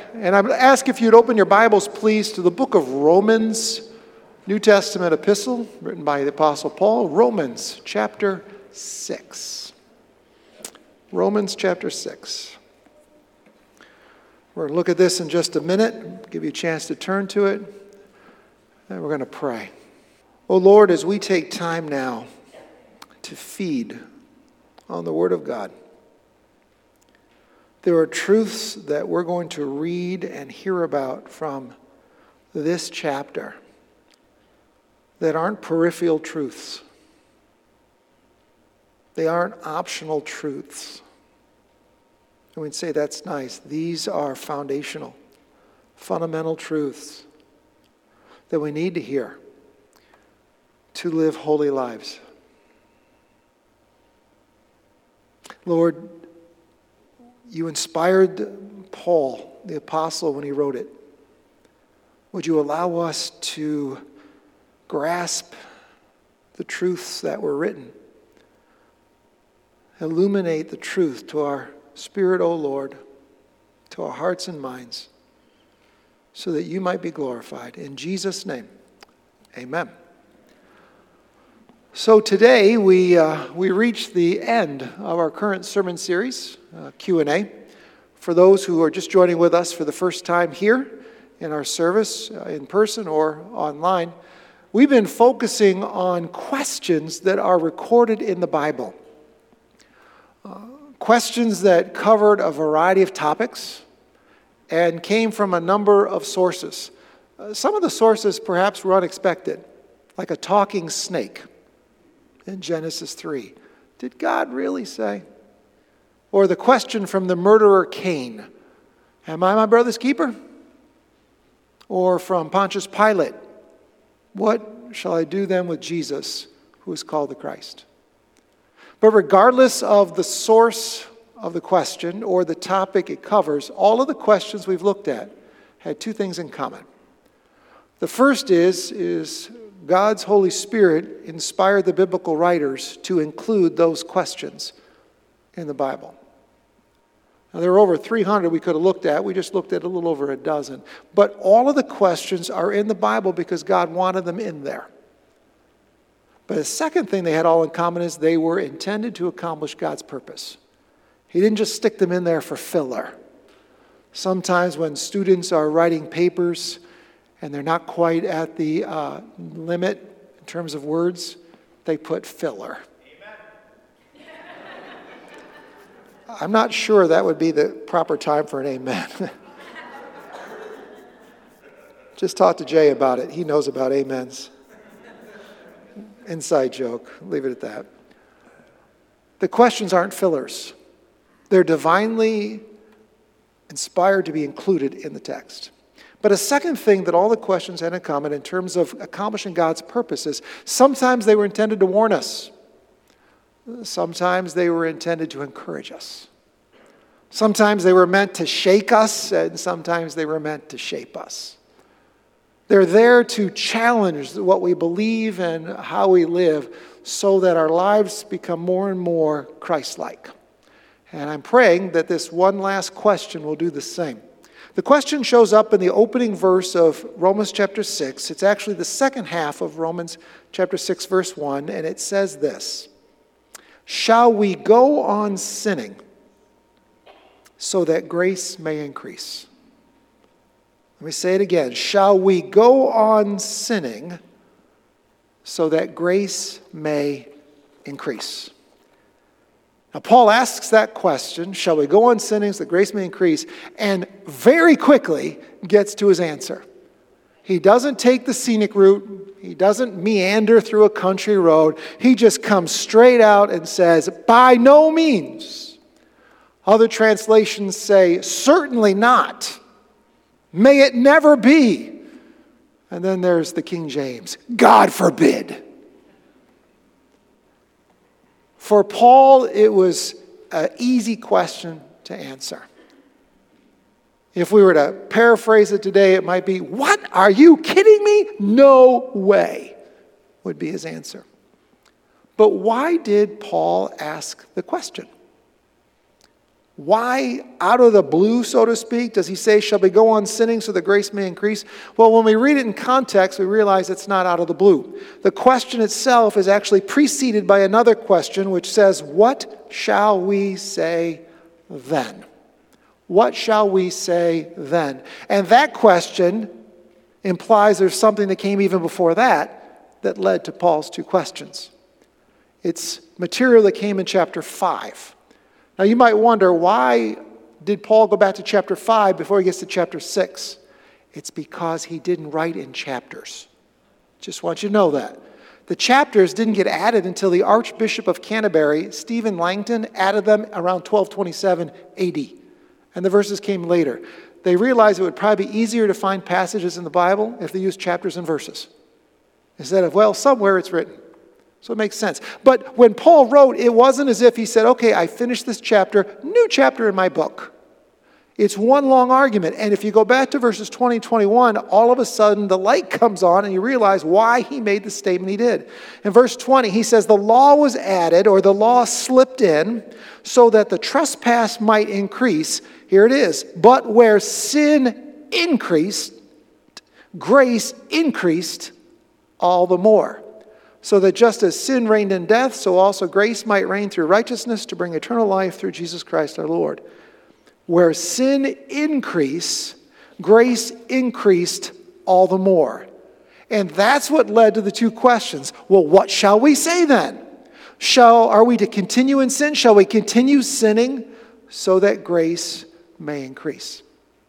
And I'm going to ask if you'd open your Bibles, please, to the book of Romans, New Testament epistle, written by the Apostle Paul, Romans chapter 6. Romans chapter 6. We're going to look at this in just a minute, give you a chance to turn to it, and we're going to pray. Oh Lord, as we take time now to feed on the Word of God, there are truths that we're going to read and hear about from this chapter that aren't peripheral truths. They aren't optional truths. And we'd say, that's nice. These are foundational, fundamental truths that we need to hear to live holy lives. Lord, you inspired Paul, the apostle, when he wrote it. Would you allow us to grasp the truths that were written? Illuminate the truth to our spirit, O Lord, to our hearts and minds, so that you might be glorified. In Jesus' name, amen. So today we reach the end of our current sermon series, Q&A. For those who are just joining with us for the first time here in our service, in person or online, we've been focusing on questions that are recorded in the Bible. Questions that covered a variety of topics and came from a number of sources. Some of the sources perhaps were unexpected, like a talking snake in Genesis 3. Did God really say? Or the question from the murderer Cain, am I my brother's keeper? Or from Pontius Pilate, what shall I do then with Jesus, who is called the Christ? But regardless of the source of the question or the topic it covers, all of the questions we've looked at had two things in common. The first is God's Holy Spirit inspired the biblical writers to include those questions in the Bible. Now, there are over 300 we could have looked at. We just looked at a little over a dozen. But all of the questions are in the Bible because God wanted them in there. But the second thing they had all in common is they were intended to accomplish God's purpose. He didn't just stick them in there for filler. Sometimes when students are writing papers and they're not quite at the limit in terms of words, they put filler. Amen. I'm not sure that would be the proper time for an amen. Just talk to Jay about it. He knows about amens. Inside joke. Leave it at that. The questions aren't fillers. They're divinely inspired to be included in the text. But a second thing that all the questions had in common in terms of accomplishing God's purposes, sometimes they were intended to warn us. Sometimes they were intended to encourage us. Sometimes they were meant to shake us, and sometimes they were meant to shape us. They're there to challenge what we believe and how we live so that our lives become more and more Christ-like. And I'm praying that this one last question will do the same. The question shows up in the opening verse of Romans chapter 6. It's actually the second half of Romans chapter 6, verse 1, and it says this: shall we go on sinning so that grace may increase? Let me say it again. Shall we go on sinning so that grace may increase? Now, Paul asks that question, shall we go on sinning so that grace may increase, and very quickly gets to his answer. He doesn't take the scenic route. He doesn't meander through a country road. He just comes straight out and says, by no means. Other translations say, certainly not. May it never be. And then there's the King James, God forbid. For Paul, it was an easy question to answer. If we were to paraphrase it today, it might be, what? Are you kidding me? No way, would be his answer. But why did Paul ask the question? Why, out of the blue, so to speak, does he say, shall we go on sinning so that grace may increase? Well, when we read it in context, we realize it's not out of the blue. The question itself is actually preceded by another question, which says, what shall we say then? What shall we say then? And that question implies there's something that came even before that led to Paul's two questions. It's material that came in chapter 5. Now you might wonder, why did Paul go back to chapter 5 before he gets to chapter 6? It's because he didn't write in chapters. Just want you to know that. The chapters didn't get added until the Archbishop of Canterbury, Stephen Langton, added them around 1227 AD. And the verses came later. They realized it would probably be easier to find passages in the Bible if they used chapters and verses, instead of, well, somewhere it's written. So it makes sense. But when Paul wrote, it wasn't as if he said, okay, I finished this chapter, new chapter in my book. It's one long argument. And if you go back to verses 20 and 21, all of a sudden the light comes on and you realize why he made the statement he did. In verse 20, he says, the law was added, or the law slipped in, so that the trespass might increase. Here it is. But where sin increased, grace increased all the more. So that just as sin reigned in death, so also grace might reign through righteousness to bring eternal life through Jesus Christ our Lord. Where sin increased, grace increased all the more. And that's what led to the two questions. Well, what shall we say then? Are we to continue in sin? Shall we continue sinning so that grace may increase?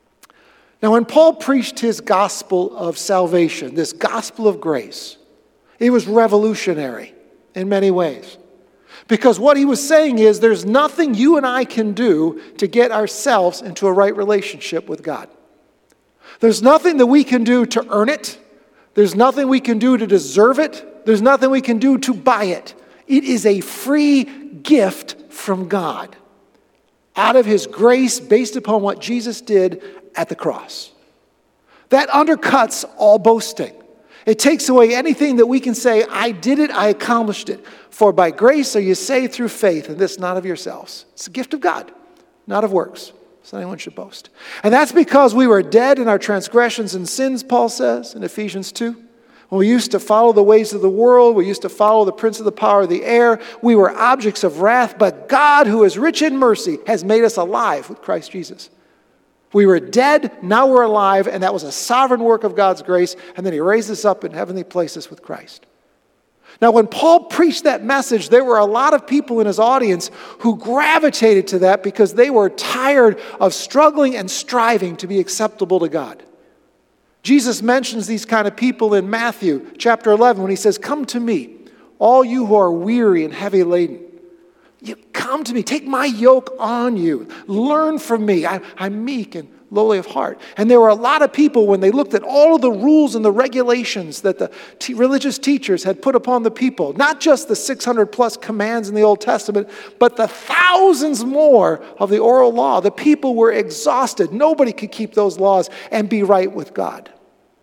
Now, when Paul preached his gospel of salvation, this gospel of grace, it was revolutionary in many ways. Because what he was saying is there's nothing you and I can do to get ourselves into a right relationship with God. There's nothing that we can do to earn it. There's nothing we can do to deserve it. There's nothing we can do to buy it. It is a free gift from God out of his grace based upon what Jesus did at the cross. That undercuts all boasting. It takes away anything that we can say, I did it, I accomplished it. For by grace are you saved through faith, and this not of yourselves. It's a gift of God, not of works, so anyone should boast. And that's because we were dead in our transgressions and sins, Paul says in Ephesians 2. When we used to follow the ways of the world, we used to follow the prince of the power of the air, we were objects of wrath, but God, who is rich in mercy, has made us alive with Christ Jesus. We were dead, now we're alive, and that was a sovereign work of God's grace, and then he raised us up in heavenly places with Christ. Now, when Paul preached that message, there were a lot of people in his audience who gravitated to that because they were tired of struggling and striving to be acceptable to God. Jesus mentions these kind of people in Matthew chapter 11 when he says, come to me, all you who are weary and heavy laden. You come to me, take my yoke on you. Learn from me. I'm meek and lowly of heart. And there were a lot of people when they looked at all of the rules and the regulations that the religious teachers had put upon the people, not just the 600 plus commands in the Old Testament, but the thousands more of the oral law. The people were exhausted. Nobody could keep those laws and be right with God.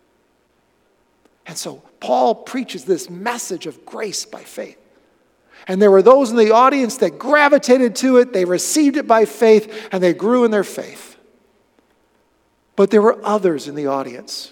And so Paul preaches this message of grace by faith. And there were those in the audience that gravitated to it, they received it by faith, and they grew in their faith. But there were others in the audience.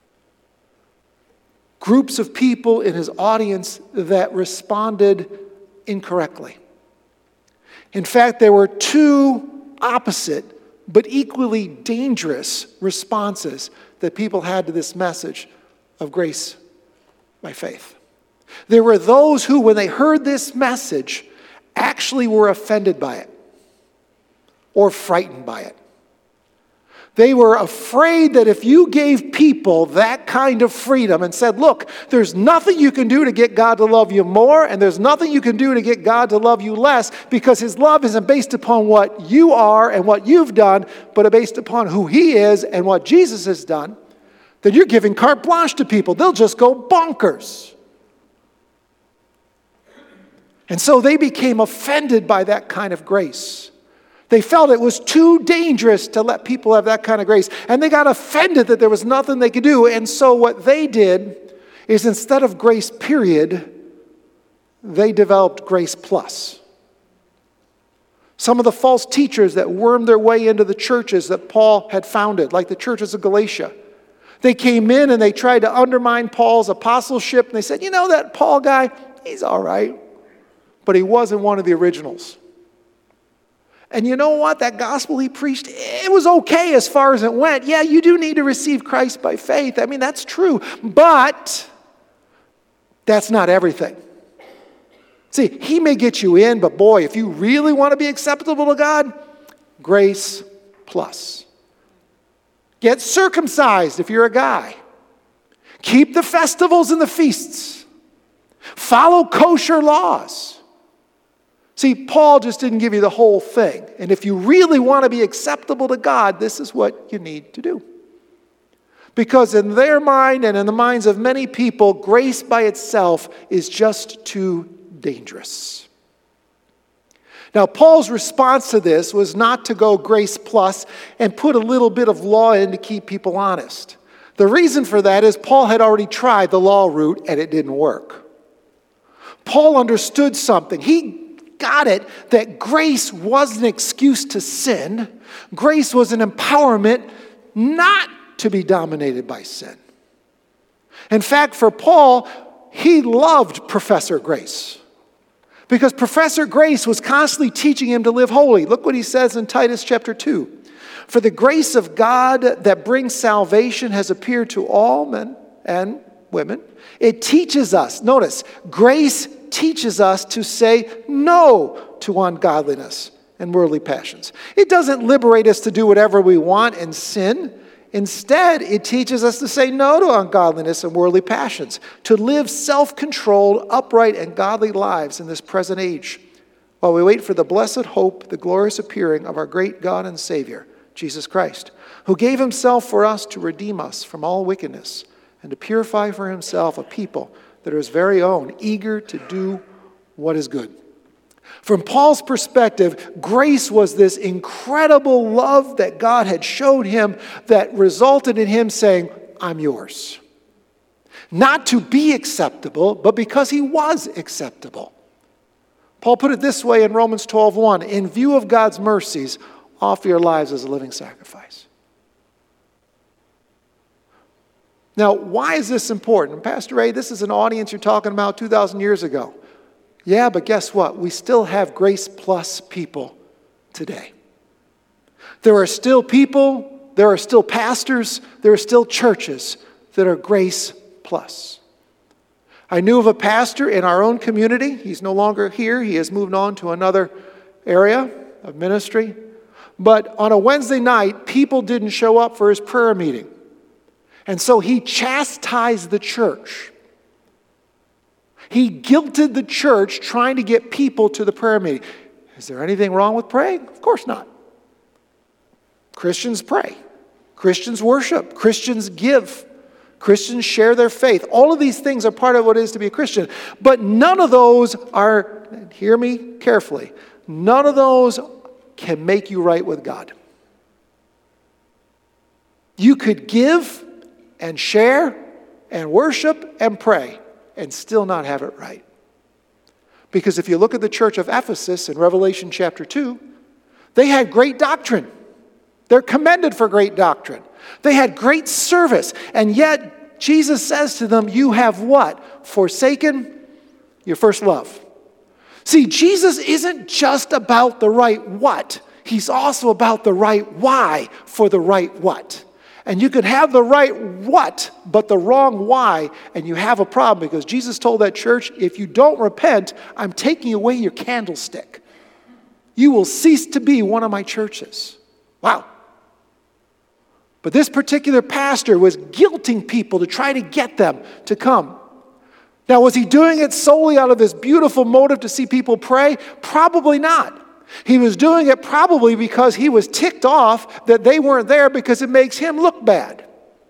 Groups of people in his audience that responded incorrectly. In fact, there were two opposite but equally dangerous responses that people had to this message of grace by faith. There were those who, when they heard this message, actually were offended by it or frightened by it. They were afraid that if you gave people that kind of freedom and said, look, there's nothing you can do to get God to love you more, and there's nothing you can do to get God to love you less, because his love isn't based upon what you are and what you've done, but based upon who he is and what Jesus has done, then you're giving carte blanche to people. They'll just go bonkers. And so they became offended by that kind of grace. They felt it was too dangerous to let people have that kind of grace. And they got offended that there was nothing they could do. And so what they did is, instead of grace period, they developed grace plus. Some of the false teachers that wormed their way into the churches that Paul had founded, like the churches of Galatia. They came in and they tried to undermine Paul's apostleship, and they said, that Paul guy, he's all right, but he wasn't one of the originals. And you know what? That gospel he preached, it was okay as far as it went. Yeah, you do need to receive Christ by faith. I mean, that's true, but that's not everything. See, he may get you in, but boy, if you really want to be acceptable to God, grace plus. Get circumcised if you're a guy. Keep the festivals and the feasts. Follow kosher laws. See, Paul just didn't give you the whole thing. And if you really want to be acceptable to God, this is what you need to do. Because in their mind and in the minds of many people, grace by itself is just too dangerous. Now, Paul's response to this was not to go grace plus and put a little bit of law in to keep people honest. The reason for that is Paul had already tried the law route and it didn't work. Paul understood something. He got it that grace was an excuse to sin. Grace was an empowerment not to be dominated by sin. In fact, for Paul, he loved Professor Grace. Because Professor Grace was constantly teaching him to live holy. Look what he says in Titus chapter 2. For the grace of God that brings salvation has appeared to all men and women. It teaches us, notice, grace teaches us to say no to ungodliness and worldly passions. It doesn't liberate us to do whatever we want and sin. Instead, it teaches us to say no to ungodliness and worldly passions, to live self-controlled, upright, and godly lives in this present age, while we wait for the blessed hope, the glorious appearing of our great God and Savior, Jesus Christ, who gave himself for us to redeem us from all wickedness and to purify for himself a people that are his very own, eager to do what is good. From Paul's perspective, grace was this incredible love that God had showed him that resulted in him saying, I'm yours. Not to be acceptable, but because he was acceptable. Paul put it this way in Romans 12:1, in view of God's mercies, offer your lives as a living sacrifice. Now, why is this important? Pastor Ray, this is an audience you're talking about 2,000 years ago. Yeah, but guess what? We still have grace plus people today. There are still people, there are still pastors, there are still churches that are grace plus. I knew of a pastor in our own community. He's no longer here. He has moved on to another area of ministry. But on a Wednesday night, people didn't show up for his prayer meeting. And so he chastised the church. He guilted the church trying to get people to the prayer meeting. Is there anything wrong with praying? Of course not. Christians pray. Christians worship. Christians give. Christians share their faith. All of these things are part of what it is to be a Christian. But none of those are, hear me carefully, none of those can make you right with God. You could give and share and worship and pray and still not have it right. Because if you look at the church of Ephesus in Revelation chapter 2, they had great doctrine. They're commended for great doctrine. They had great service. And yet, Jesus says to them, you have what? Forsaken your first love. See, Jesus isn't just about the right what. He's also about the right why for the right what. And you can have the right what, but the wrong why, and you have a problem because Jesus told that church, if you don't repent, I'm taking away your candlestick. You will cease to be one of my churches. Wow. But this particular pastor was guilting people to try to get them to come. Now, was he doing it solely out of this beautiful motive to see people pray? Probably not. He was doing it probably because he was ticked off that they weren't there because it makes him look bad.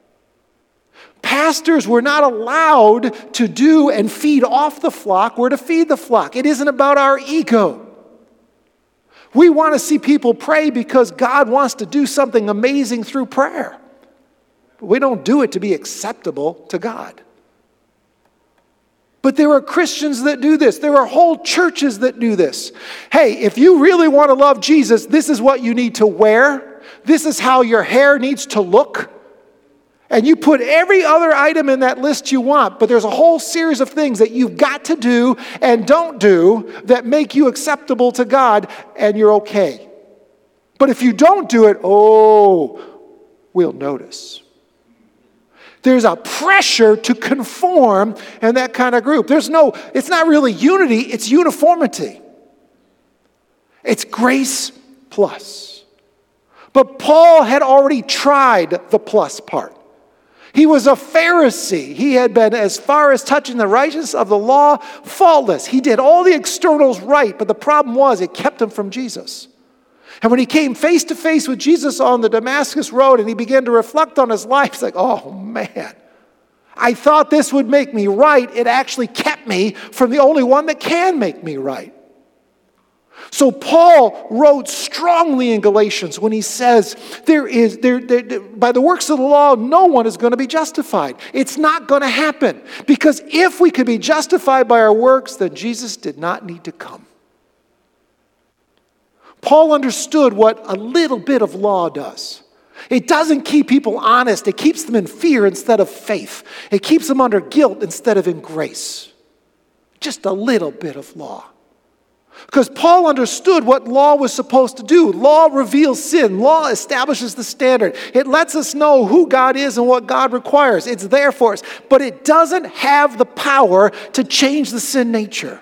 Pastors were not allowed to do and feed off the flock. We're to feed the flock. It isn't about our ego. We want to see people pray because God wants to do something amazing through prayer. But we don't do it to be acceptable to God. But there are Christians that do this. There are whole churches that do this. Hey, if you really want to love Jesus, this is what you need to wear. This is how your hair needs to look. And you put every other item in that list you want, but there's a whole series of things that you've got to do and don't do that make you acceptable to God, and you're okay. But if you don't do it, we'll notice. There's a pressure to conform in that kind of group. It's not really unity, it's uniformity. It's grace plus. But Paul had already tried the plus part. He was a Pharisee. He had been, as far as touching the righteousness of the law, faultless. He did all the externals right, but the problem was it kept him from Jesus. And when he came face to face with Jesus on the Damascus Road and he began to reflect on his life, he's like, oh man, I thought this would make me right. It actually kept me from the only one that can make me right. So Paul wrote strongly in Galatians when he says, by the works of the law, no one is going to be justified. It's not going to happen. Because if we could be justified by our works, then Jesus did not need to come. Paul understood what a little bit of law does. It doesn't keep people honest. It keeps them in fear instead of faith. It keeps them under guilt instead of in grace. Just a little bit of law. Because Paul understood what law was supposed to do. Law reveals sin. Law establishes the standard. It lets us know who God is and what God requires. It's there for us. But it doesn't have the power to change the sin nature.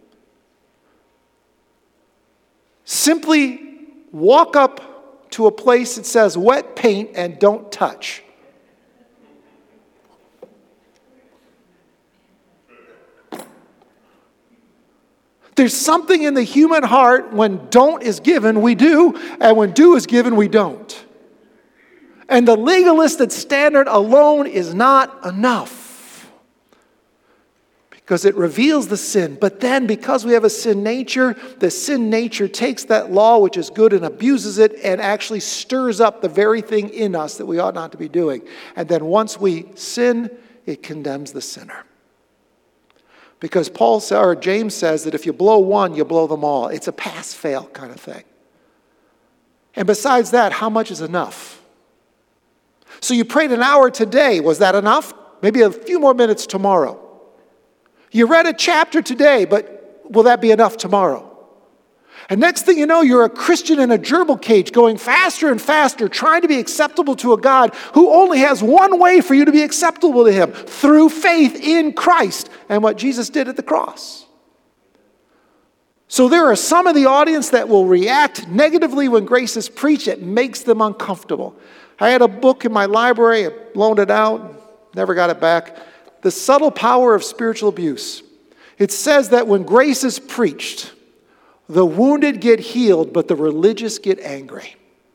Simply walk up to a place that says wet paint and don't touch. There's something in the human heart when don't is given, we do, and when do is given, we don't. And the legalistic standard alone is not enough because it reveals the sin. But then because we have a sin nature, the sin nature takes that law which is good and abuses it and actually stirs up the very thing in us that we ought not to be doing. And then once we sin, it condemns the sinner. Because James says that if you blow one, you blow them all. It's a pass-fail kind of thing. And besides that, how much is enough? So you prayed an hour today. Was that enough? Maybe a few more minutes tomorrow. You read a chapter today, but will that be enough tomorrow? And next thing you know, you're a Christian in a gerbil cage going faster and faster, trying to be acceptable to a God who only has one way for you to be acceptable to him, through faith in Christ and what Jesus did at the cross. So there are some of the audience that will react negatively when grace is preached. It makes them uncomfortable. I had a book in my library, I loaned it out, never got it back. The Subtle Power of Spiritual Abuse. It says that when grace is preached, the wounded get healed, but the religious get angry.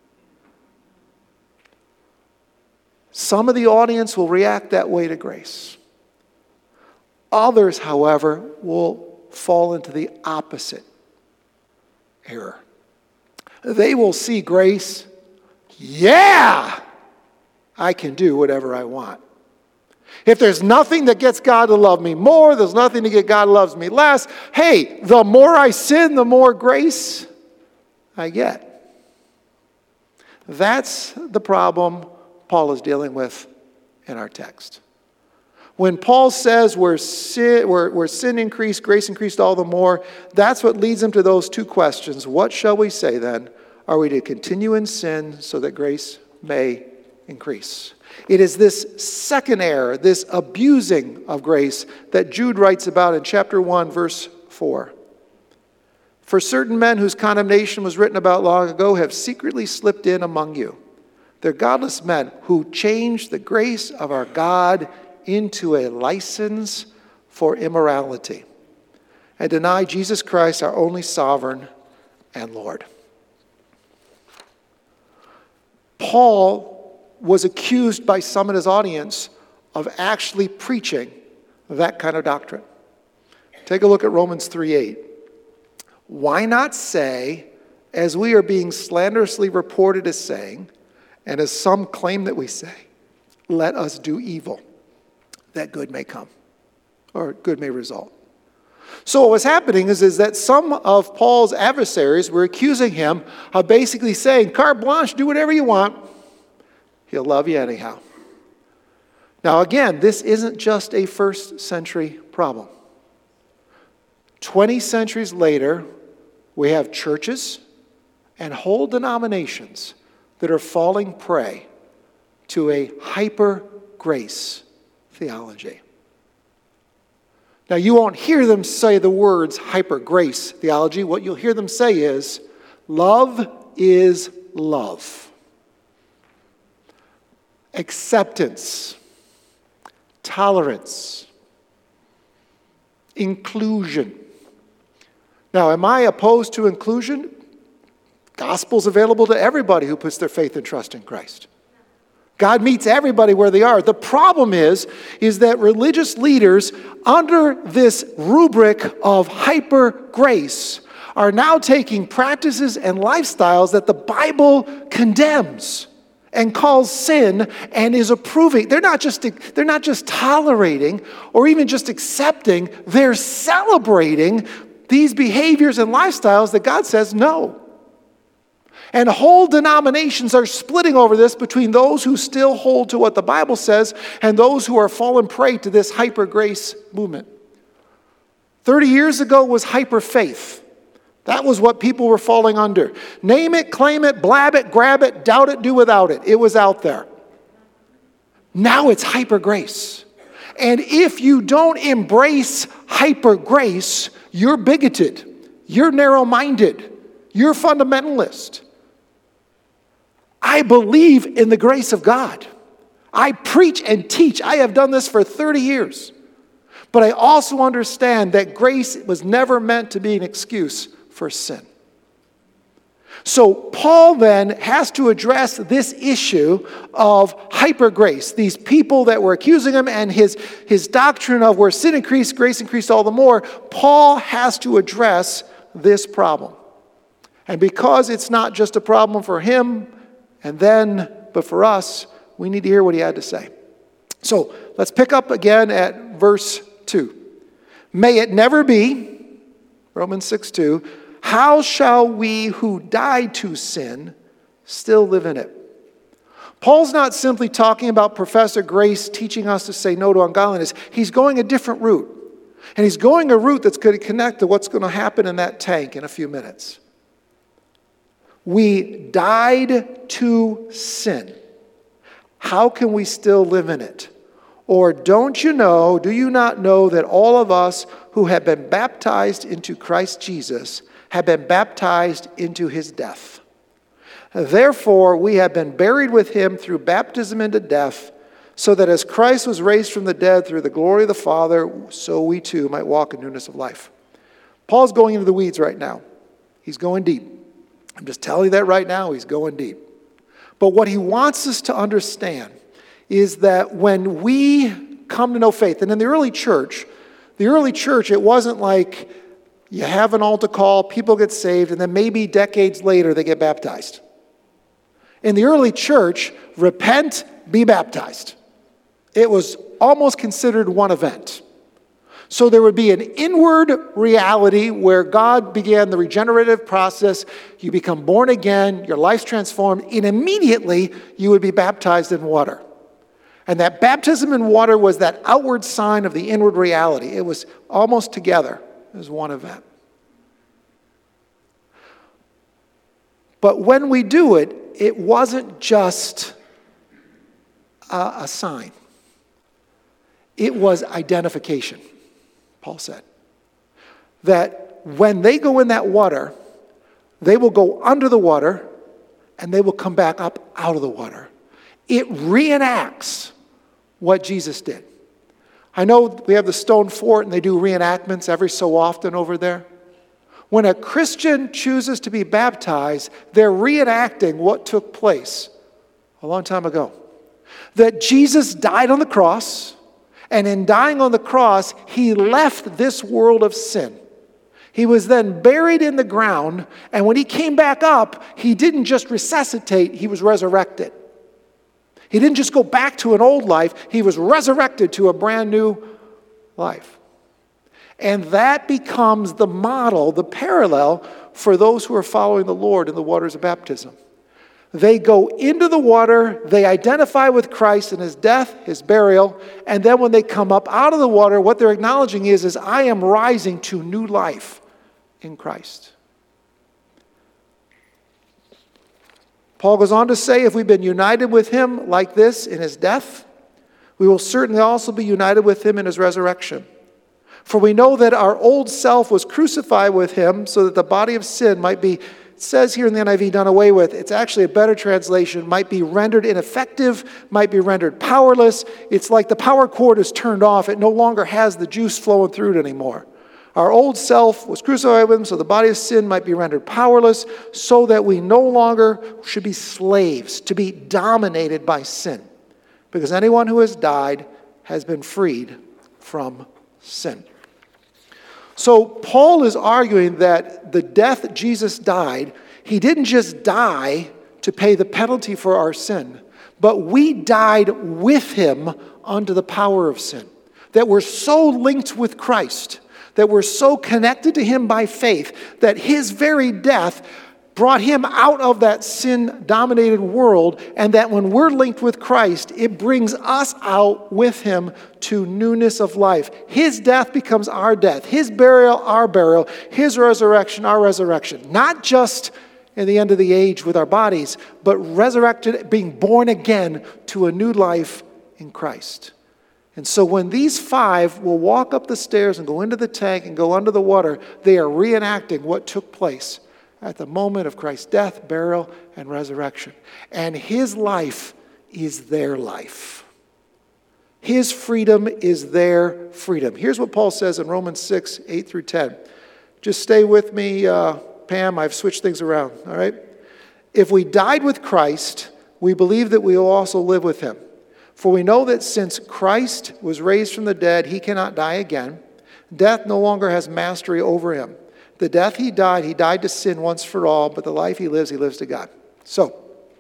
Some of the audience will react that way to grace. Others, however, will fall into the opposite error. They will see grace, yeah, I can do whatever I want. If there's nothing that gets God to love me more, there's nothing to get God loves me less. Hey, the more I sin, the more grace I get. That's the problem Paul is dealing with in our text. When Paul says where sin increased, grace increased all the more, that's what leads him to those two questions. What shall we say then? Are we to continue in sin so that grace may increase? It is this second error, this abusing of grace, that Jude writes about in chapter 1, verse 4. For certain men whose condemnation was written about long ago have secretly slipped in among you. They're godless men who changed the grace of our God into a license for immorality and deny Jesus Christ, our only sovereign and Lord. Paul was accused by some in his audience of actually preaching that kind of doctrine. Take a look at Romans 3:8. Why not say, as we are being slanderously reported as saying, and as some claim that we say, let us do evil, that good may come? or good may result. So what was happening is that some of Paul's adversaries were accusing him of basically saying, carte blanche, do whatever you want. He'll love you anyhow. Now again, this isn't just a first century problem. 20 centuries later, we have churches and whole denominations that are falling prey to a hyper-grace theology. Now, you won't hear them say the words hyper-grace theology. What you'll hear them say is, love is love. Acceptance, tolerance, inclusion. Now, am I opposed to inclusion? Gospel's available to everybody who puts their faith and trust in Christ. God meets everybody where they are. The problem is that religious leaders, under this rubric of hyper grace, are now taking practices and lifestyles that the Bible condemns and calls sin and is approving. They're not just tolerating or even just accepting, they're celebrating these behaviors and lifestyles that God says no. And whole denominations are splitting over this between those who still hold to what the Bible says and those who are fallen prey to this hyper-grace movement. 30 years ago was hyper-faith. That was what people were falling under. Name it, claim it, blab it, grab it, doubt it, do without it. It was out there. Now it's hyper-grace. And if you don't embrace hyper-grace, you're bigoted, you're narrow-minded, you're fundamentalist. I believe in the grace of God. I preach and teach. I have done this for 30 years. But I also understand that grace was never meant to be an excuse for sin. So Paul then has to address this issue of hyper-grace. These people that were accusing him and his doctrine of where sin increased, grace increased all the more. Paul has to address this problem. And because it's not just a problem for him, but for us, we need to hear what he had to say. So let's pick up again at verse 2. May it never be, Romans 6:2, how shall we who died to sin still live in it? Paul's not simply talking about Professor Grace teaching us to say no to ungodliness. He's going a different route. And he's going a route that's going to connect to what's going to happen in that tank in a few minutes. We died to sin. How can we still live in it? Or do you not know that all of us who have been baptized into Christ Jesus have been baptized into his death? Therefore, we have been buried with him through baptism into death, so that as Christ was raised from the dead through the glory of the Father, so we too might walk in newness of life. Paul's going into the weeds right now. He's going deep. I'm just telling you that right now, he's going deep. But what he wants us to understand is that when we come to know faith, and in the early church, it wasn't like you have an altar call, people get saved, and then maybe decades later they get baptized. In the early church, repent, be baptized. It was almost considered one event. So there would be an inward reality where God began the regenerative process. You become born again, your life's transformed, and immediately you would be baptized in water. And that baptism in water was that outward sign of the inward reality. It was almost together as one event. But when we do it, it wasn't just a sign. It was identification. Paul said, that when they go in that water, they will go under the water and they will come back up out of the water. It reenacts what Jesus did. I know we have the stone fort and they do reenactments every so often over there. When a Christian chooses to be baptized, they're reenacting what took place a long time ago. That Jesus died on the cross. And in dying on the cross, he left this world of sin. He was then buried in the ground, and when he came back up, he didn't just resuscitate, he was resurrected. He didn't just go back to an old life, he was resurrected to a brand new life. And that becomes the model, the parallel for those who are following the Lord in the waters of baptism. They go into the water, they identify with Christ in his death, his burial, and then when they come up out of the water, what they're acknowledging is I am rising to new life in Christ. Paul goes on to say, if we've been united with him like this in his death, we will certainly also be united with him in his resurrection. For we know that our old self was crucified with him so that the body of sin might be, it says here in the NIV, done away with. It's actually a better translation, might be rendered ineffective, might be rendered powerless. It's like the power cord is turned off. It no longer has the juice flowing through it anymore. Our old self was crucified with him so the body of sin might be rendered powerless, so that we no longer should be slaves, to be dominated by sin. Because anyone who has died has been freed from sin. So Paul is arguing that the death Jesus died, he didn't just die to pay the penalty for our sin, but we died with him under the power of sin. That we're so linked with Christ, that we're so connected to him by faith, that his very death brought him out of that sin-dominated world, and that when we're linked with Christ, it brings us out with him to newness of life. His death becomes our death, his burial, our burial, his resurrection, our resurrection. Not just in the end of the age with our bodies, but resurrected, being born again to a new life in Christ. And so when these five will walk up the stairs and go into the tank and go under the water, they are reenacting what took place at the moment of Christ's death, burial, and resurrection. And his life is their life. His freedom is their freedom. Here's what Paul says in Romans 6, 8 through 10. Just stay with me, Pam. I've switched things around, all right? If we died with Christ, we believe that we will also live with him. For we know that since Christ was raised from the dead, he cannot die again. Death no longer has mastery over him. The death he died to sin once for all, but the life he lives to God. So,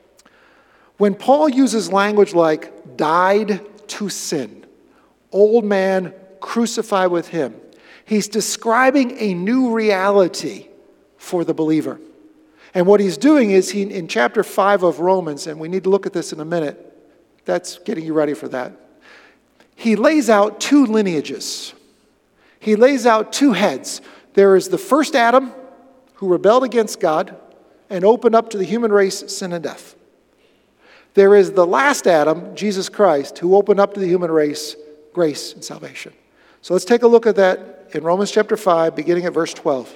when Paul uses language like died to sin, old man crucified with him, he's describing a new reality for the believer. And what he's doing is, in chapter 5 of Romans, and we need to look at this in a minute, that's getting you ready for that. He lays out two lineages. He lays out two heads. There is the first Adam, who rebelled against God and opened up to the human race sin and death. There is the last Adam, Jesus Christ, who opened up to the human race grace and salvation. So let's take a look at that in Romans chapter 5, beginning at verse 12.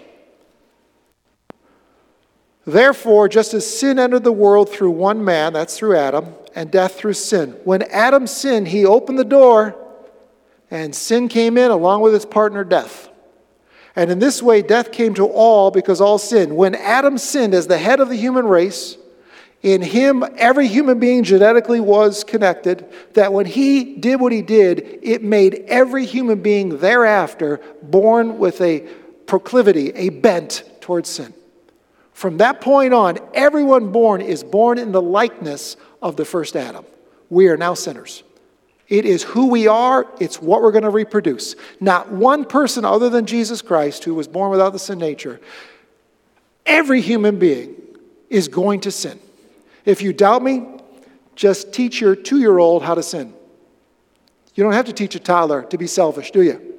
Therefore, just as sin entered the world through one man, that's through Adam, and death through sin. When Adam sinned, he opened the door, and sin came in along with its partner, death. And in this way, death came to all because all sinned. When Adam sinned as the head of the human race, in him every human being genetically was connected, that when he did what he did, it made every human being thereafter born with a proclivity, a bent towards sin. From that point on, everyone born is born in the likeness of the first Adam. We are now sinners. It is who we are. It's what we're going to reproduce. Not one person other than Jesus Christ, who was born without the sin nature. Every human being is going to sin. If you doubt me, just teach your 2-year-old how to sin. You don't have to teach a toddler to be selfish, do you?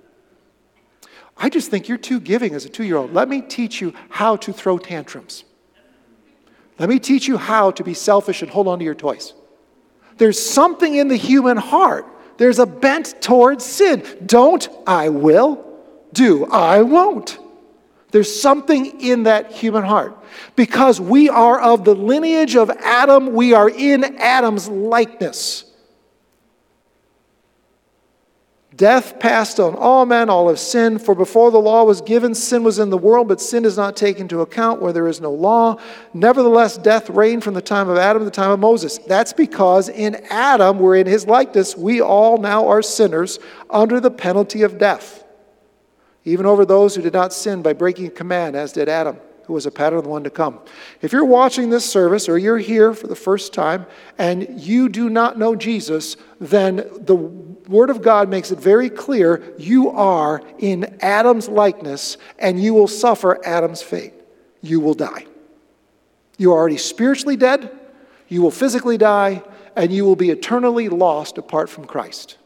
I just think you're too giving as a 2-year-old. Let me teach you how to throw tantrums. Let me teach you how to be selfish and hold on to your toys. There's something in the human heart. There's a bent towards sin. Don't, I will. Do, I won't. There's something in that human heart. Because we are of the lineage of Adam, we are in Adam's likeness. Death passed on all men, all have sinned. For before the law was given, sin was in the world, but sin is not taken into account where there is no law. Nevertheless, death reigned from the time of Adam to the time of Moses. That's because in Adam, we're in his likeness. We all now are sinners under the penalty of death. Even over those who did not sin by breaking a command, as did Adam, who was a pattern of the one to come. If you're watching this service, or you're here for the first time, and you do not know Jesus, then Word of God makes it very clear you are in Adam's likeness and you will suffer Adam's fate. You will die. You are already spiritually dead, you will physically die, and you will be eternally lost apart from Christ.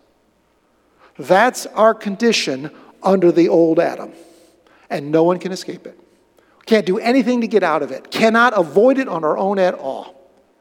That's our condition under the old Adam, and no one can escape it. Can't do anything to get out of it, cannot avoid it on our own at all.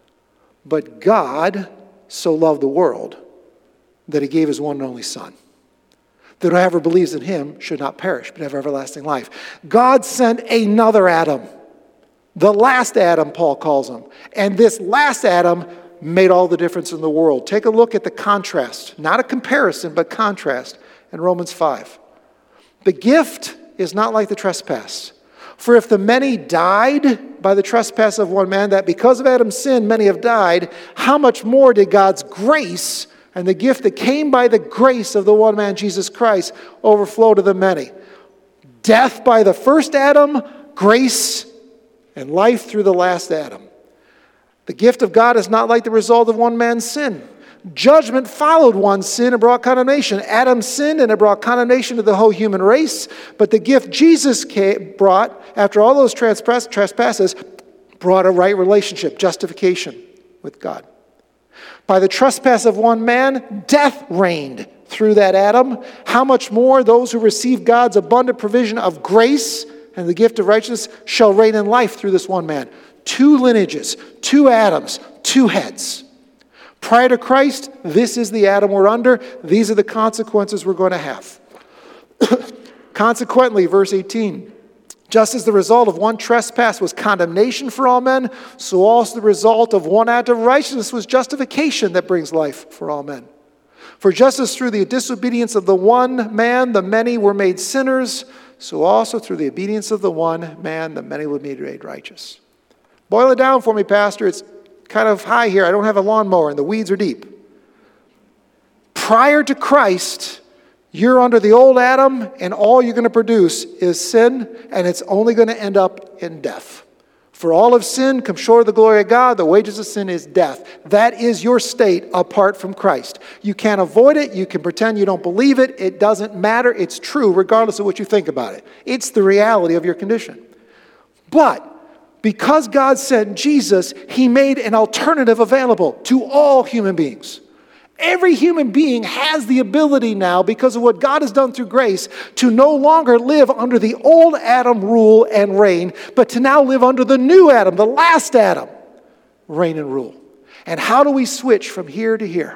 But God so loved the world that he gave his one and only Son, that whoever believes in him should not perish, but have everlasting life. God sent another Adam, the last Adam, Paul calls him. And this last Adam made all the difference in the world. Take a look at the contrast, not a comparison, but contrast in Romans 5. The gift is not like the trespass. For if the many died by the trespass of one man, that because of Adam's sin many have died, how much more did God's grace and the gift that came by the grace of the one man, Jesus Christ, overflow to the many? Death by the first Adam, grace and life through the last Adam. The gift of God is not like the result of one man's sin. Judgment followed one sin and brought condemnation. Adam sinned and it brought condemnation to the whole human race. But the gift Jesus brought, after all those trespasses, brought a right relationship, justification with God. By the trespass of one man, death reigned through that Adam. How much more those who receive God's abundant provision of grace and the gift of righteousness shall reign in life through this one man. 2 lineages, 2 Adams, 2 heads. Prior to Christ, this is the Adam we're under. These are the consequences we're going to have. Consequently, verse 18, just as the result of one trespass was condemnation for all men, so also the result of one act of righteousness was justification that brings life for all men. For just as through the disobedience of the one man the many were made sinners, so also through the obedience of the one man the many were made righteous. Boil it down for me, Pastor. It's kind of high here. I don't have a lawnmower and the weeds are deep. Prior to Christ, you're under the old Adam and all you're going to produce is sin, and it's only going to end up in death. For all of sin come short of the glory of God. The wages of sin is death. That is your state apart from Christ. You can't avoid it. You can pretend you don't believe it. It doesn't matter. It's true regardless of what you think about it. It's the reality of your condition. But because God sent Jesus, he made an alternative available to all human beings. Every human being has the ability now, because of what God has done through grace, to no longer live under the old Adam rule and reign, but to now live under the new Adam, the last Adam, reign and rule. And how do we switch from here to here?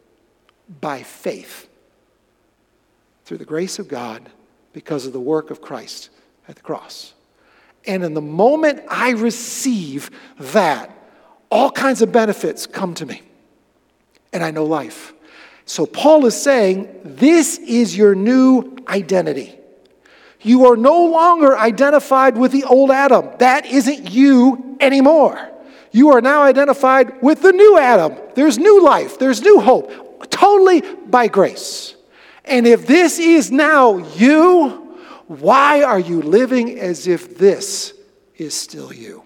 By faith. Through the grace of God, because of the work of Christ at the cross. And in the moment I receive that, all kinds of benefits come to me. And I know life. So Paul is saying, this is your new identity. You are no longer identified with the old Adam. That isn't you anymore. You are now identified with the new Adam. There's new life. There's new hope. Totally by grace. And if this is now you, why are you living as if this is still you?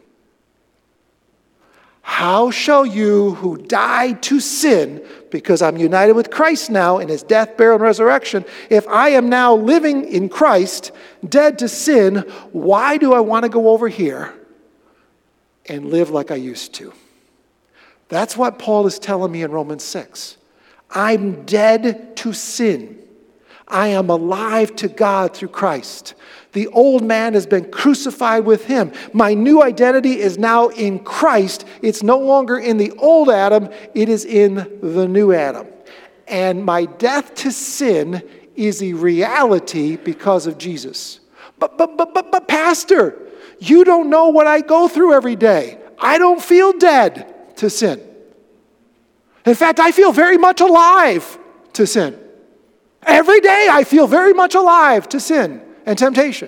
How shall you who died to sin, because I'm united with Christ now in his death, burial, and resurrection, if I am now living in Christ, dead to sin, why do I want to go over here and live like I used to? That's what Paul is telling me in Romans 6. I'm dead to sin. I am alive to God through Christ. The old man has been crucified with him. My new identity is now in Christ. It's no longer in the old Adam. It is in the new Adam. And my death to sin is a reality because of Jesus. But Pastor, you don't know what I go through every day. I don't feel dead to sin. In fact, I feel very much alive to sin. Every day I feel very much alive to sin and temptation.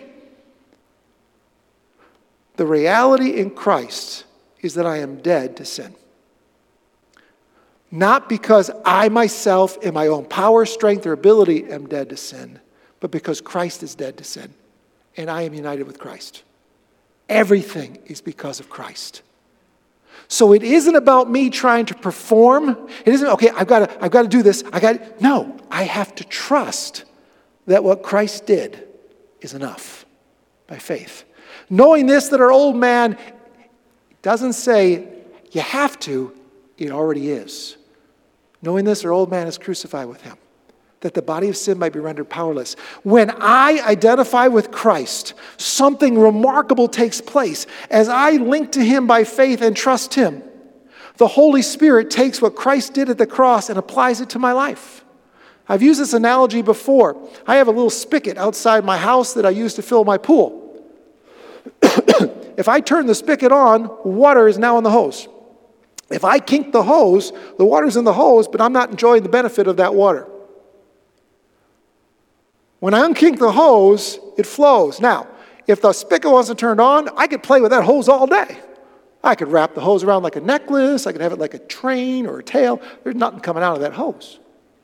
The reality in Christ is that I am dead to sin. Not because I myself, in my own power, strength, or ability, am dead to sin, but because Christ is dead to sin, and I am united with Christ. Everything is because of Christ. So it isn't about me trying to perform. It isn't, okay, I've got to do this. No, I have to trust that what Christ did is enough by faith. Knowing this, that our old man doesn't say you have to, it already is. Knowing this, our old man is crucified with him, that the body of sin might be rendered powerless. When I identify with Christ, something remarkable takes place. As I link to him by faith and trust him, the Holy Spirit takes what Christ did at the cross and applies it to my life. I've used this analogy before. I have a little spigot outside my house that I use to fill my pool. If I turn the spigot on, water is now in the hose. If I kink the hose, the water's in the hose, but I'm not enjoying the benefit of that water. When I unkink the hose, it flows. Now, if the spigot wasn't turned on, I could play with that hose all day. I could wrap the hose around like a necklace. I could have it like a train or a tail. There's nothing coming out of that hose.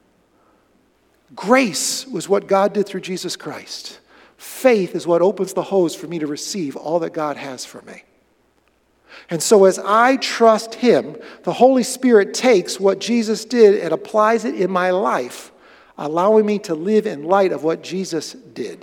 Grace was what God did through Jesus Christ. Faith is what opens the hose for me to receive all that God has for me. And so as I trust him, the Holy Spirit takes what Jesus did and applies it in my life, allowing me to live in light of what Jesus did.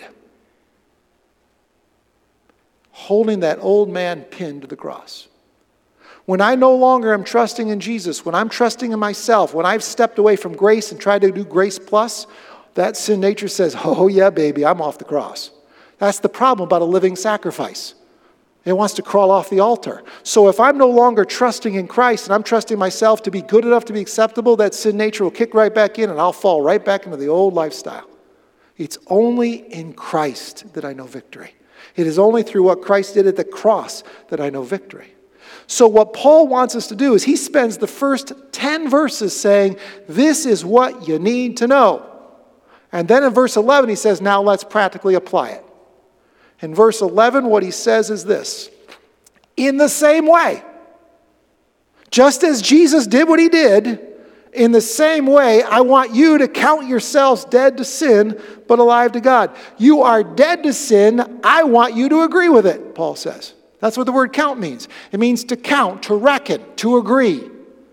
Holding that old man pinned to the cross. When I no longer am trusting in Jesus, when I'm trusting in myself, when I've stepped away from grace and tried to do grace plus, that sin nature says, oh yeah, baby, I'm off the cross. That's the problem about a living sacrifice. It wants to crawl off the altar. So if I'm no longer trusting in Christ and I'm trusting myself to be good enough to be acceptable, that sin nature will kick right back in and I'll fall right back into the old lifestyle. It's only in Christ that I know victory. It is only through what Christ did at the cross that I know victory. So what Paul wants us to do is he spends the first 10 verses saying, this is what you need to know. And then in verse 11 he says, now let's practically apply it. In verse 11, what he says is this: in the same way, just as Jesus did what he did, in the same way, I want you to count yourselves dead to sin, but alive to God. You are dead to sin. I want you to agree with it, Paul says. That's what the word count means. It means to count, to reckon, to agree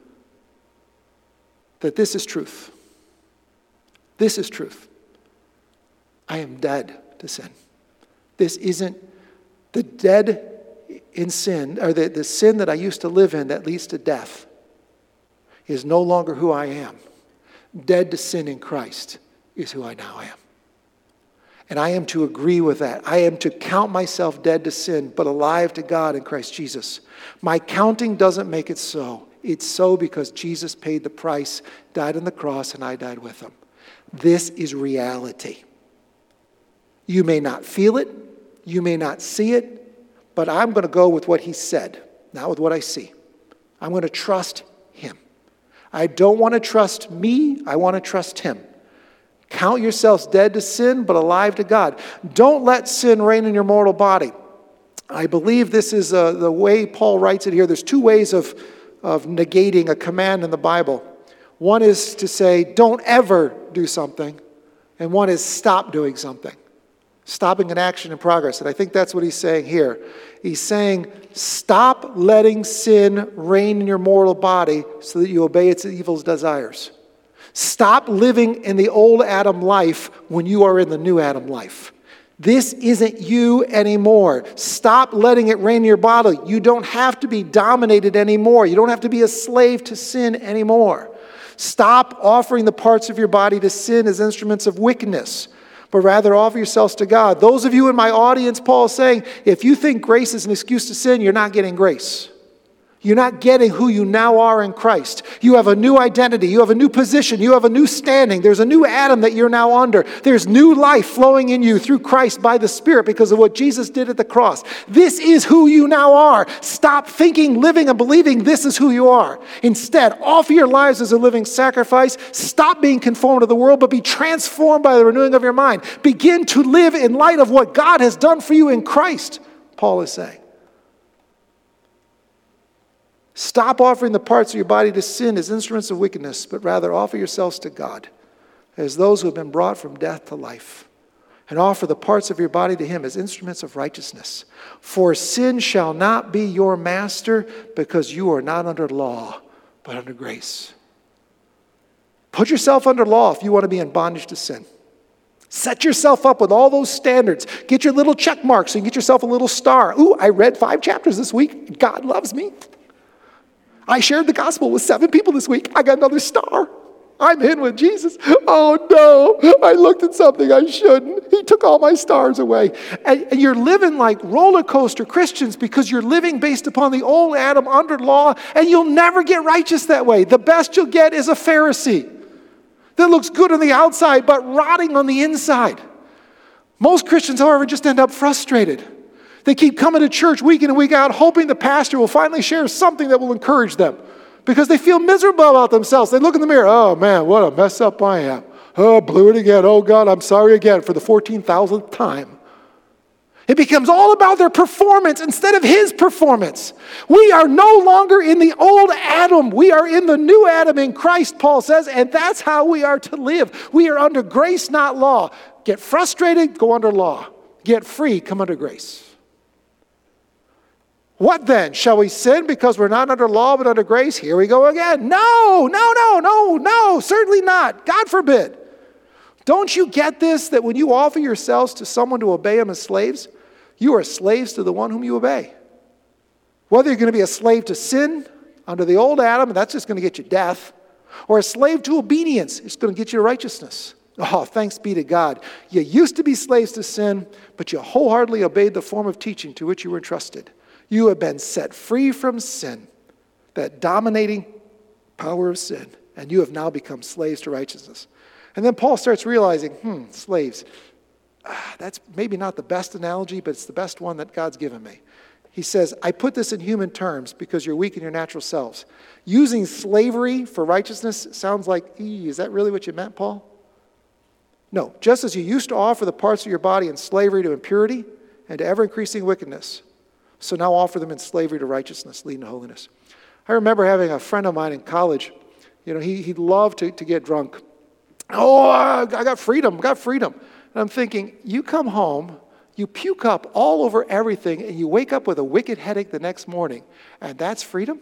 that this is truth. This is truth. I am dead to sin. This isn't the dead in sin, or the sin that I used to live in that leads to death is no longer who I am. Dead to sin in Christ is who I now am. And I am to agree with that. I am to count myself dead to sin, but alive to God in Christ Jesus. My counting doesn't make it so. It's so because Jesus paid the price, died on the cross, and I died with him. This is reality. You may not feel it. You may not see it. But I'm going to go with what he said, not with what I see. I'm going to trust him. I don't want to trust me. I want to trust him. Count yourselves dead to sin, but alive to God. Don't let sin reign in your mortal body. I believe this is the way Paul writes it here. There's two ways of negating a command in the Bible. One is to say, don't ever do something. And one is stop doing something. Stopping an action in progress. And I think that's what he's saying here. He's saying, stop letting sin reign in your mortal body so that you obey its evil desires. Stop living in the old Adam life when you are in the new Adam life. This isn't you anymore. Stop letting it reign in your body. You don't have to be dominated anymore. You don't have to be a slave to sin anymore. Stop offering the parts of your body to sin as instruments of wickedness, but rather offer yourselves to God. Those of you in my audience, Paul is saying, if you think grace is an excuse to sin, you're not getting grace. You're not getting who you now are in Christ. You have a new identity. You have a new position. You have a new standing. There's a new Adam that you're now under. There's new life flowing in you through Christ by the Spirit because of what Jesus did at the cross. This is who you now are. Stop thinking, living, and believing this is who you are. Instead, offer your lives as a living sacrifice. Stop being conformed to the world, but be transformed by the renewing of your mind. Begin to live in light of what God has done for you in Christ, Paul is saying. Stop offering the parts of your body to sin as instruments of wickedness, but rather offer yourselves to God as those who have been brought from death to life. and offer the parts of your body to him as instruments of righteousness. For sin shall not be your master, because you are not under law, but under grace. Put yourself under law if you want to be in bondage to sin. Set yourself up with all those standards. Get your little check marks so you can get yourself a little star. Ooh, I read 5 chapters this week. God loves me. I shared the gospel with 7 people this week. I got another star. I'm in with Jesus. Oh no, I looked at something I shouldn't. He took all my stars away. And you're living like roller coaster Christians because you're living based upon the old Adam under law, and you'll never get righteous that way. The best you'll get is a Pharisee that looks good on the outside but rotting on the inside. Most Christians, however, just end up frustrated. They keep coming to church week in and week out, hoping the pastor will finally share something that will encourage them because they feel miserable about themselves. They look in the mirror, oh man, what a mess up I am. Oh, blew it again. Oh God, I'm sorry again for the 14,000th time. It becomes all about their performance instead of his performance. We are no longer in the old Adam. We are in the new Adam in Christ, Paul says, and that's how we are to live. We are under grace, not law. Get frustrated, go under law. Get free, come under grace. What then? Shall we sin because we're not under law but under grace? Here we go again. No, certainly not. God forbid. Don't you get this, that when you offer yourselves to someone to obey him as slaves, you are slaves to the one whom you obey? Whether you're going to be a slave to sin under the old Adam, and that's just going to get you death, or a slave to obedience, it's going to get you righteousness. Oh, thanks be to God. You used to be slaves to sin, but you wholeheartedly obeyed the form of teaching to which you were entrusted. You have been set free from sin, that dominating power of sin, and you have now become slaves to righteousness. And then Paul starts realizing, slaves, that's maybe not the best analogy, but it's the best one that God's given me. He says, I put this in human terms because you're weak in your natural selves. Using slavery for righteousness sounds like, is that really what you meant, Paul? No, just as you used to offer the parts of your body in slavery to impurity and to ever-increasing wickedness, so now offer them in slavery to righteousness, leading to holiness. I remember having a friend of mine in college. He loved to get drunk. Oh, I got freedom. And I'm thinking, you come home, you puke up all over everything, and you wake up with a wicked headache the next morning, and that's freedom?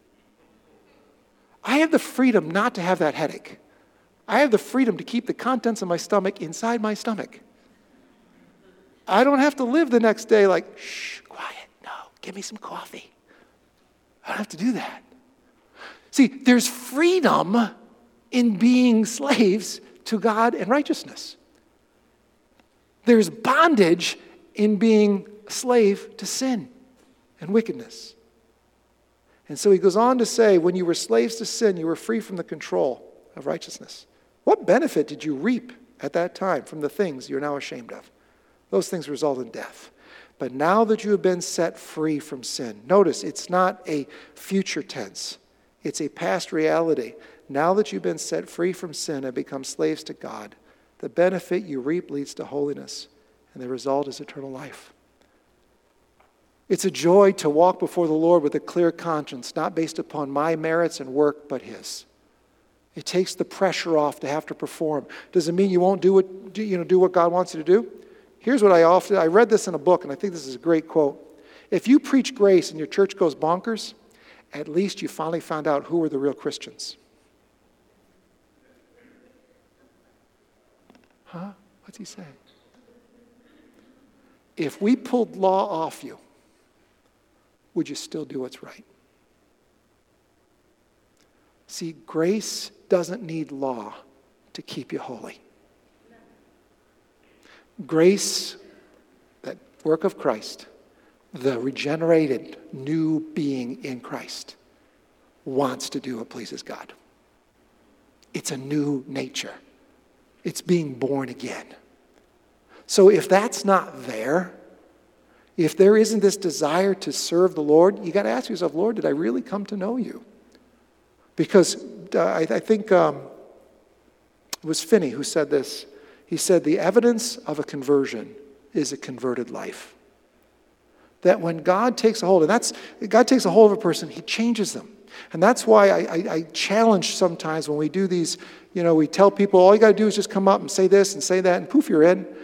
I have the freedom not to have that headache. I have the freedom to keep the contents of my stomach inside my stomach. I don't have to live the next day like, shh, quiet, no, give me some coffee. I don't have to do that. See, there's freedom in being slaves to God and righteousness. There's bondage in being a slave to sin and wickedness. And so he goes on to say, when you were slaves to sin, you were free from the control of righteousness. What benefit did you reap at that time from the things you're now ashamed of? Those things result in death. But now that you have been set free from sin, notice it's not a future tense. It's a past reality. Now that you've been set free from sin and become slaves to God, the benefit you reap leads to holiness, and the result is eternal life. It's a joy to walk before the Lord with a clear conscience, not based upon my merits and work, but his. It takes the pressure off to have to perform. Does it mean you won't do what God wants you to do? Here's what I read this in a book, and I think this is a great quote. If you preach grace and your church goes bonkers, at least you finally found out who were the real Christians. Huh? What's he saying? If we pulled law off you, would you still do what's right? See, grace doesn't need law to keep you holy. Grace, that work of Christ, the regenerated new being in Christ, wants to do what pleases God. It's a new nature. It's being born again. So if that's not there, if there isn't this desire to serve the Lord, you got to ask yourself, Lord, did I really come to know you? Because I think it was Finney who said this. He said, the evidence of a conversion is a converted life. That when God takes a hold, God takes a hold of a person, he changes them. And that's why I challenge sometimes when we do these, we tell people, all you got to do is just come up and say this and say that, and poof, you're in.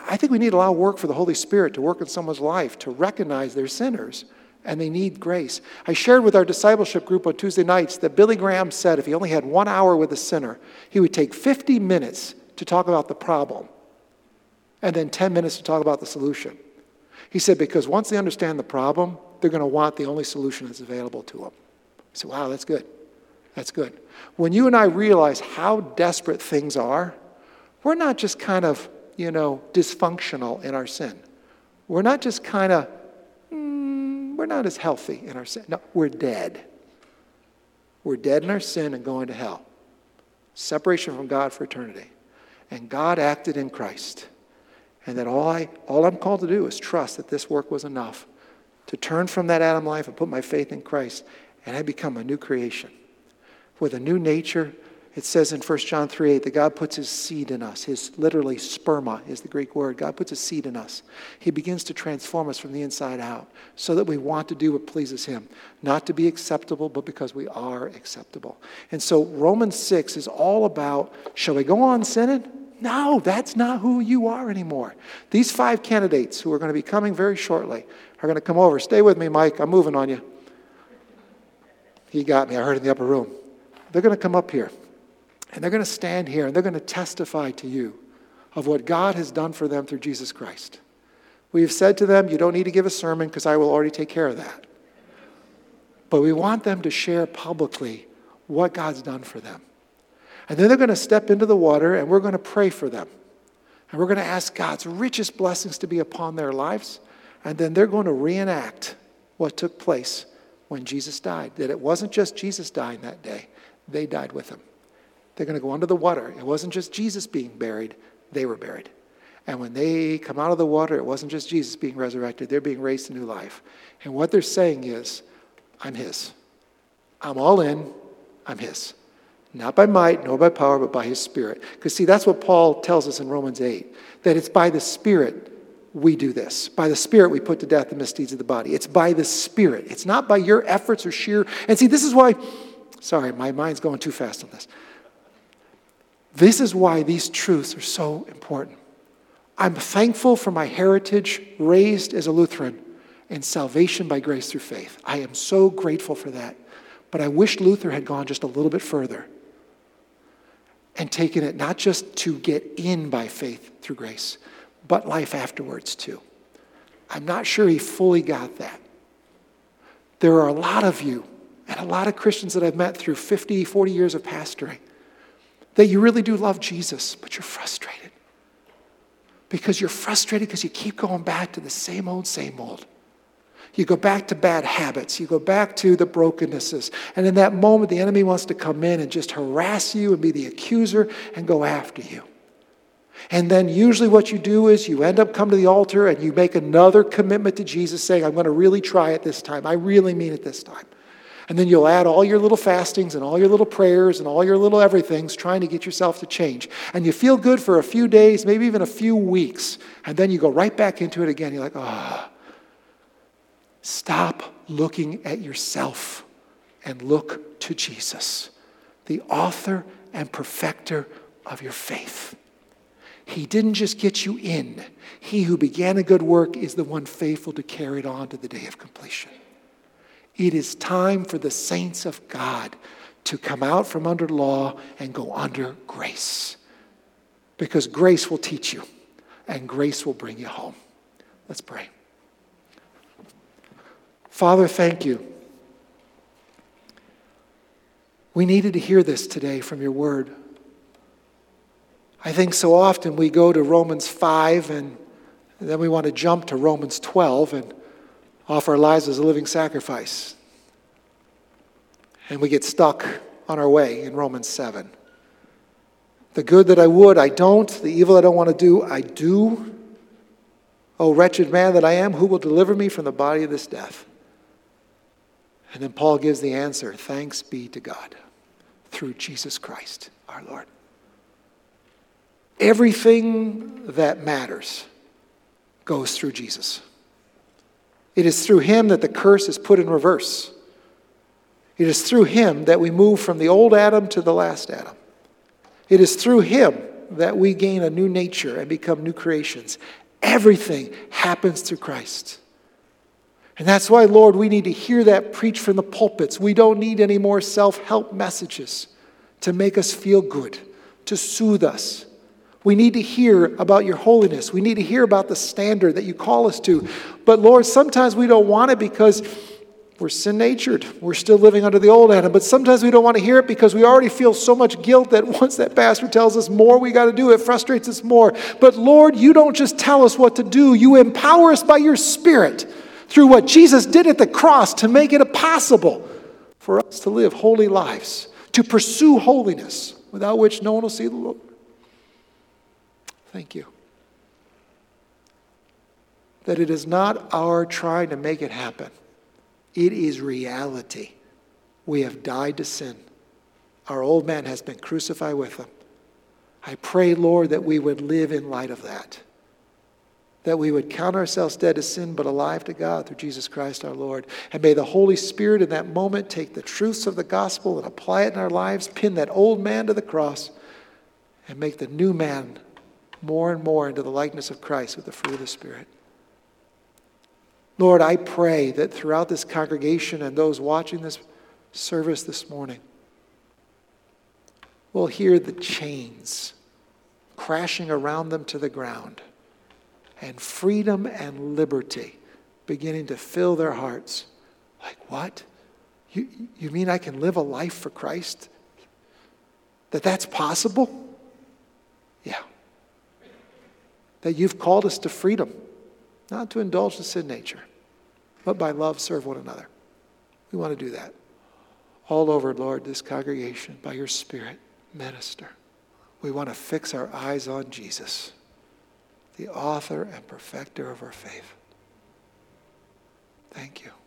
I think we need a lot of work for the Holy Spirit to work in someone's life to recognize they're sinners and they need grace. I shared with our discipleship group on Tuesday nights that Billy Graham said if he only had 1 hour with a sinner, he would take 50 minutes to talk about the problem and then 10 minutes to talk about the solution. He said because once they understand the problem, they're going to want the only solution that's available to them. I said, wow, that's good. That's good. When you and I realize how desperate things are, we're not just kind of, dysfunctional in our sin. We're not just kind of, we're not as healthy in our sin. No, we're dead. We're dead in our sin and going to hell. Separation from God for eternity. And God acted in Christ. And that all I'm called to do is trust that this work was enough to turn from that Adam life and put my faith in Christ, and I become a new creation. With a new nature, it says in 1 John 3:8 that God puts his seed in us. His literally sperma is the Greek word. God puts his seed in us. He begins to transform us from the inside out so that we want to do what pleases him. Not to be acceptable, but because we are acceptable. And so Romans 6 is all about, shall we go on sinning? No, that's not who you are anymore. These 5 candidates who are going to be coming very shortly are going to come over. Stay with me, Mike. I'm moving on you. He got me. I heard in the upper room. They're going to come up here. And they're going to stand here and they're going to testify to you of what God has done for them through Jesus Christ. We have said to them, you don't need to give a sermon because I will already take care of that. But we want them to share publicly what God's done for them. And then they're going to step into the water and we're going to pray for them. And we're going to ask God's richest blessings to be upon their lives. And then they're going to reenact what took place when Jesus died. That it wasn't just Jesus dying that day. They died with him. They're going to go under the water. It wasn't just Jesus being buried. They were buried. And when they come out of the water, it wasn't just Jesus being resurrected. They're being raised to new life. And what they're saying is, I'm his. I'm all in. I'm his. Not by might, nor by power, but by his Spirit. Because see, that's what Paul tells us in Romans 8. That it's by the Spirit we do this. By the Spirit we put to death the misdeeds of the body. It's by the Spirit. It's not by your efforts or sheer... And see, this is why... Sorry, my mind's going too fast on this. This is why these truths are so important. I'm thankful for my heritage, raised as a Lutheran, and salvation by grace through faith. I am so grateful for that. But I wish Luther had gone just a little bit further and taken it not just to get in by faith through grace, but life afterwards too. I'm not sure he fully got that. There are a lot of you and a lot of Christians that I've met through 50, 40 years of pastoring that you really do love Jesus, but you're frustrated. Because you're frustrated because you keep going back to the same old, same old. You go back to bad habits. You go back to the brokennesses. And in that moment, the enemy wants to come in and just harass you and be the accuser and go after you. And then usually what you do is you end up come to the altar and you make another commitment to Jesus saying, I'm going to really try it this time. I really mean it this time. And then you'll add all your little fastings and all your little prayers and all your little everythings trying to get yourself to change. And you feel good for a few days, maybe even a few weeks. And then you go right back into it again. You're like, ah. Stop looking at yourself and look to Jesus, the author and perfecter of your faith. He didn't just get you in. He who began a good work is the one faithful to carry it on to the day of completion. It is time for the saints of God to come out from under law and go under grace. Because grace will teach you and grace will bring you home. Let's pray. Father, thank you. We needed to hear this today from your word. I think so often we go to Romans 5 and then we want to jump to Romans 12 and offer our lives as a living sacrifice. And we get stuck on our way in Romans 7. The good that I would, I don't. The evil I don't want to do, I do. O wretched man that I am, who will deliver me from the body of this death? And then Paul gives the answer, thanks be to God through Jesus Christ, our Lord. Everything that matters goes through Jesus. It is through him that the curse is put in reverse. It is through him that we move from the old Adam to the last Adam. It is through him that we gain a new nature and become new creations. Everything happens through Christ. And that's why, Lord, we need to hear that preached from the pulpits. We don't need any more self-help messages to make us feel good, to soothe us. We need to hear about your holiness. We need to hear about the standard that you call us to. But Lord, sometimes we don't want it because we're sin-natured. We're still living under the old Adam. But sometimes we don't want to hear it because we already feel so much guilt that once that pastor tells us more, we got to do it. It frustrates us more. But Lord, you don't just tell us what to do. You empower us by your Spirit through what Jesus did at the cross to make it possible for us to live holy lives, to pursue holiness, without which no one will see the Lord. Thank you. That it is not our trying to make it happen. It is reality. We have died to sin. Our old man has been crucified with him. I pray, Lord, that we would live in light of that. That we would count ourselves dead to sin, but alive to God through Jesus Christ our Lord. And may the Holy Spirit in that moment take the truths of the gospel and apply it in our lives, pin that old man to the cross, and make the new man more and more into the likeness of Christ with the fruit of the Spirit. Lord, I pray that throughout this congregation and those watching this service this morning, we'll hear the chains crashing around them to the ground, and freedom and liberty beginning to fill their hearts. Like, what? You mean I can live a life for Christ? That's possible? Yeah. That you've called us to freedom, not to indulge the sin nature, but by love serve one another. We want to do that. All over, Lord, this congregation, by your Spirit, minister. We want to fix our eyes on Jesus, the author and perfecter of our faith. Thank you.